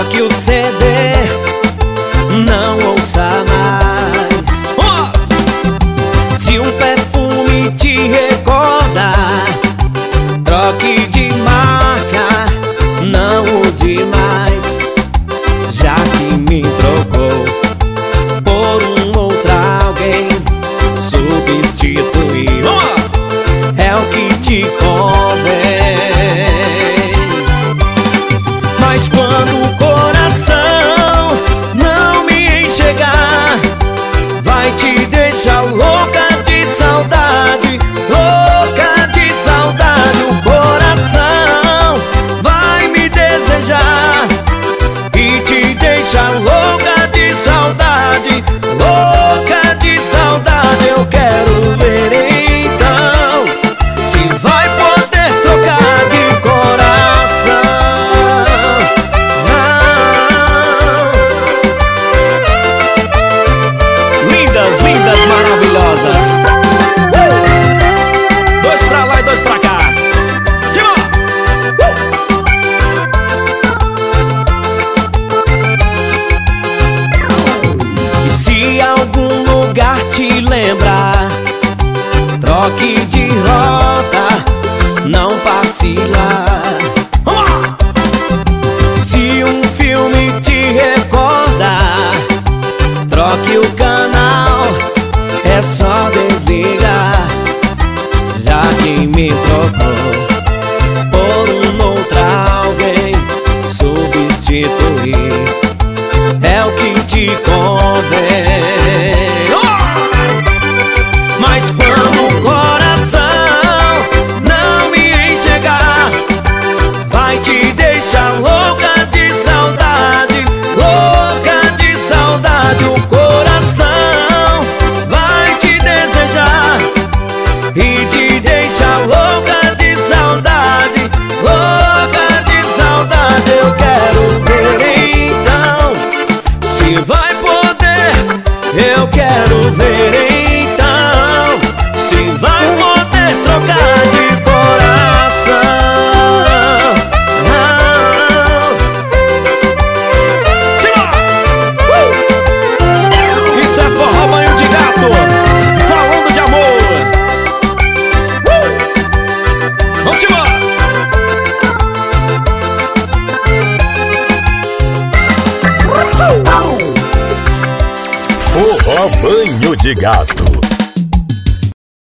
troque o CD, não ouça mais. Se um perfume te recorda, troque de marca, não use mais. Já que me trocou por outra alguém, substituir é o que te convém. Mas quando o coração não me enxergar, vai te deixar louca de saudade, louca de saudade. O coração vai me desejar e te deixar louca de saudade, louca de saudade. Eu quero ver então se vai poder trocar de coração. Lindas, lindas, maravilhosas. Dois pra lá e dois pra cá. E se algum lugar te lembrar, troque de rota, não passe lá. Se um filme te recordar, troque o canal, é só desligar. Já que me trocou por outra alguém, substituir é o que te convém. Mas quando o coração não me enxergar, vai te deixar louca de saudade, louca de saudade. O coração vai te desejar e te deixar louca de saudade, louca de saudade. Eu quero ver então se vai poder, eu quero ver então se vai poder trocar de coração. Isso é forró banho de gato, falando de amor. Vamos embora. Forró banho de gato.